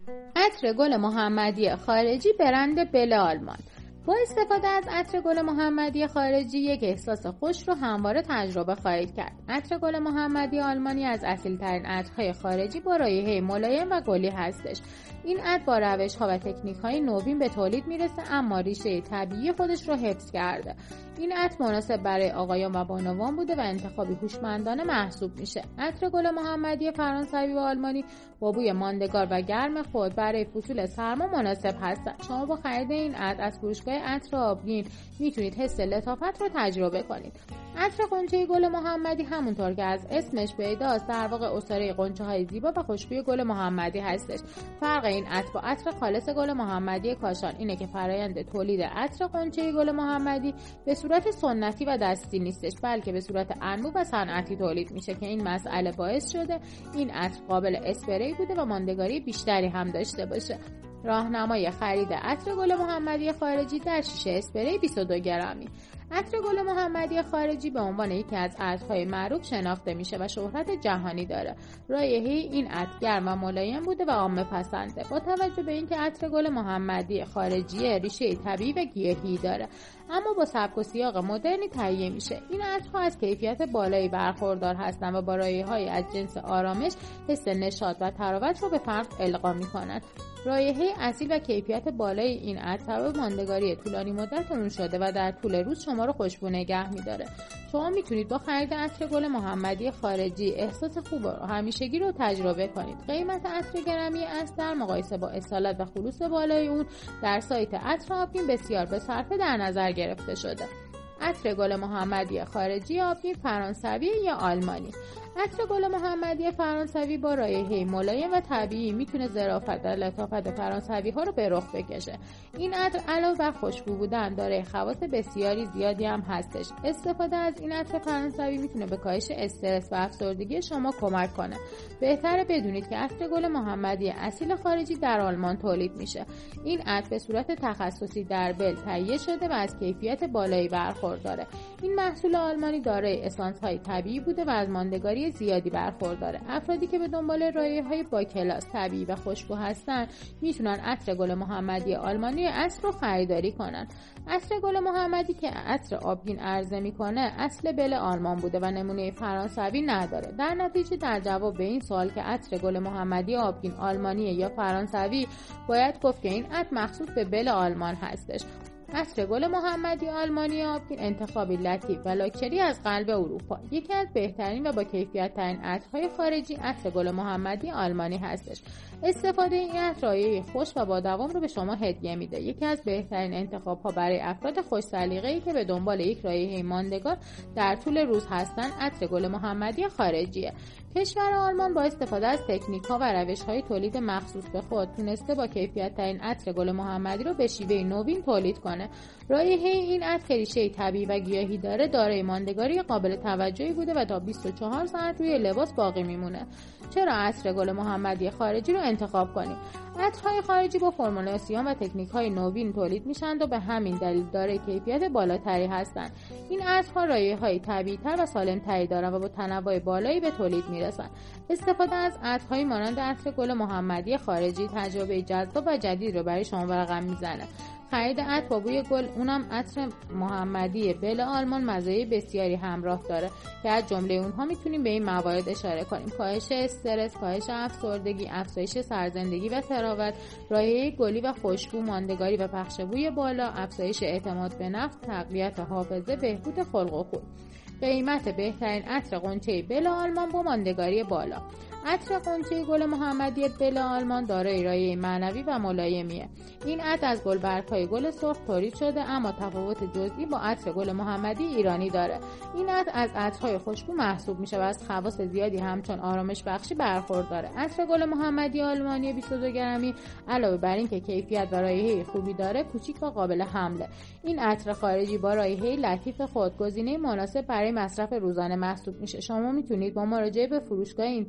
عطر گل محمدی خارجی برند بل آلمان. با استفاده از عطر گل محمدی خارجی یک احساس خوش رو همواره تجربه خواهید کرد. عطر گل محمدی آلمانی از اصیل‌ترین عطرهای خارجی با رایحه ملایم و گلی هستش. این عطر با روش‌ها و تکنیک‌های نوین به تولید میرسه اما ریشه طبیعی خودش رو حفظ کرده. این عطر مناسب برای آقایان و بانوان بوده و انتخابی هوشمندانه محسوب میشه. عطر گل محمدی فرانسوی و آلمانی با بوی ماندگار و گرم خود برای فصول سرما مناسب هستند. شما با خرید این عطر از فروشگاه عطر آبگین میتونید حس لطافت رو تجربه کنید. عطر غنچه گل محمدی همونطور که از اسمش پیداست در واقع عصاره غنچه‌های زیبا و خوشبوی گل محمدی هستش. فرق این عطر با عطر خالص گل محمدی کاشان اینه که فرآیند تولید عطر غنچه گل محمدی به صورت سنتی و دستی نیستش، بلکه به صورت انبوه و صنعتی تولید میشه که این مسئله باعث شده این عطر قابل اسپری بوده و ماندگاری بیشتری هم داشته باشه. راهنمای خرید عطر گل محمدی خارجی در شیشه اسپری 22 گرمی. عطر گل محمدی خارجی به عنوان یکی از عطرهای معروف شناخته میشه و شهرت جهانی داره. رایحه این عطر گرم و ملایم بوده و عامه پسنده. با توجه به اینکه عطر گل محمدی خارجی ریشه طبیعی و گیاهی داره اما با سبک و سیاق مدرنی تهیه میشه. این عطرها از کیفیت بالایی برخوردار هستند و با رایحه‌های از جنس آرامش، حس نشاط و تراوت رو به فرد القا میکنند. رایحه اصیل و کیفیت بالای این عطر به ماندگاری طولانی مدت اون شده و در طول روز شما رو خوشبو نگه می‌داره. شما میتونید با خرید عطر گل محمدی خارجی احساس خوب و همیشگی رو تجربه کنید. قیمت عطر گرمی اصل در مقایسه با اصالت و خلوص بالای اون در سایت عطر آبگین بسیار به صرفه در نظر گرفته شده. عطر گل محمدی خارجی آبگین فرانسوی یا آلمانی. عطر گل محمدی فرانسوی با رایحه ملایم و طبیعی میتونه ظرافت و لطافت فرانسوی ها رو به رخ بکشه. این عطر علاوه بر خوشبو بودن داره خواص بسیاری زیادی هم هستش. استفاده از این عطر فرانسوی میتونه به کاهش استرس و افسردگی شما کمک کنه. بهتره بدونید که عطر گل محمدی اصیل خارجی در آلمان تولید میشه. این عطر به صورت تخصصی در بل تهیه شده و از کیفیت بالایی برخورداره. این محصول آلمانی دارای اسانس های طبیعی بوده و از ماندگاری زیادی برخورداره. افرادی که به دنبال رایحه‌های با کلاس، طبیعی و خوشبو هستن میتونن عطر گل محمدی آلمانی اصل رو خریداری کنن. عطر گل محمدی که عطر آبگین عرضه میکنه اصل بل آلمان بوده و نمونه فرانسوی نداره. در نتیجه در جواب به این سوال که عطر گل محمدی آبگین آلمانی یا فرانسوی باید گفت که این عطر مخصوص به بل آلمان هستش. عطر گل محمدی آلمانی آبگین انتخابی لطیف و لاکچری از قلب اروپا. یکی از بهترین و با کیفیت ترین عطرهای خارجی عطر گل محمدی آلمانی هستش. استفاده این عطر رایحه خوش و با دوام رو به شما هدیه میده. یکی از بهترین انتخاب‌ها برای افراد خوش سلیقه‌ای که به دنبال یک رایحه ماندگار در طول روز هستن عطر گل محمدی خارجیه. کشور آلمان با استفاده از تکنیک‌ها و روش‌های تولید مخصوص به خود تونسته با کیفیت‌ترین عطر گل محمدی رو به شیوه نوین تولید کنه. رایحه این عطر ریشه طبیعی و گیاهی داره، دارای ماندگاری قابل توجهی بوده و تا 24 ساعت روی لباس باقی میمونه. چرا عطر گل محمدی خارجی رو انتخاب کنیم؟ عطرهای خارجی با فرمولاسیون و تکنیک‌های نوین تولید میشن و به همین دلیل دارای کیفیت بالاتری هستند. این عطرها رایحه‌های طبیعی‌تر و سالم‌تری دارن و با تنوع بالایی به تولید میرسن. استفاده از عطرهایی مانند عطر گل محمدی خارجی تجربه جذاب و جدید رو برای شما رقم میزنه. خرید عطر با بوی گل، اونم عطر محمدی بل آلمان، مزایای بسیاری همراه داره که از جمله اونها میتونیم به این موارد اشاره کنیم: کاهش استرس، کاهش افسردگی، افزایش سرزندگی و تراوت، رایحه گلی و خوشبو، ماندگاری و پخش بوی بالا، افزایش اعتماد به نفس، تقویت حافظه، بهبود خلق و خو. قیمت بهترین عطر غنچه بل آلمان با ماندگاری بالا. عطر غنچه گل محمدی بل آلمان دارای رایحه معنوی و ملایمیه. این عطر از گلبرگ‌های گل سرخ تولید شده اما تفاوت جزئی با عطر گل محمدی ایرانی داره. این عطر از عطرهای خوشبو محسوب میشه و از خواص زیادی همچون آرامش بخشی برخورداره. عطر گل محمدی آلمانی 22 گرمی علاوه بر این که کیفیت و رایحه خوبی داره، کوچیک و قابل حمله. این عطر خارجی با رایحه لطیف خود گزینه مناسب برای مصرف روزانه محسوب میشه. شما میتونید با مراجعه به فروشگاه اینترنتی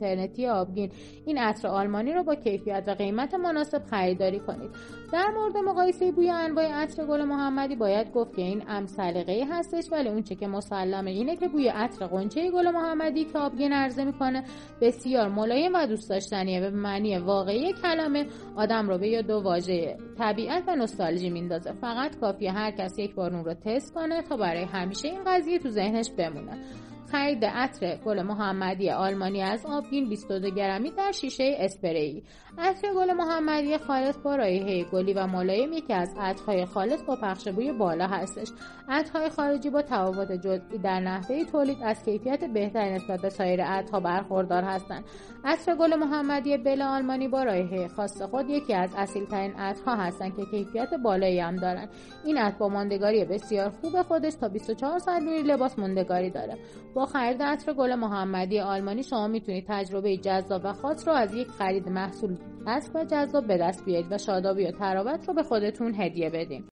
آبگین این عطر آلمانی رو با کیفیت و قیمت مناسب خریداری کنید. در مورد مقایسه بوی انواع عطر گل محمدی باید گفت که این سلیقه‌ای هستش، ولی اون چه که مسلمه اینه که بوی عطر غنچه گل محمدی که آبگین عرضه میکنه بسیار ملایم و دوست داشتنیه و به معنی واقعی کلمه آدم رو به یاد دو واژه طبیعت و نوستالژی میندازه. فقط کافیه هر کس یک بار اون رو تست کنه تا برای همیشه این قضیه تو ذهنش بمونه. خرید عطر گل محمدی آلمانی از آبگین 22 گرمی در شیشه اسپری. عطر گل محمدی خالص با رایحه گلی و ملایم یکی از عطرهای خالص با پخش بوی بالا هستش. عطرهای خارجی با تفاوت جزئی در نحوه تولید از کیفیت بهتری نسبت به سایر عطرها برخوردار هستند. عطر گل محمدی بل آلمانی با رایحه خاص خود یکی از اصیل‌ترین عطرها هستند که کیفیت بالایی هم دارند. این عطر با ماندگاری بسیار خوب خودش تا 24 ساعت روی لباس ماندگاری داره. با خرید عطر گل محمدی آلمانی شما میتونید تجربه جذاب و خاص رو از یک خرید محصول اصل و جذاب به دست بیارید و شادابی و تراوت رو به خودتون هدیه بدین.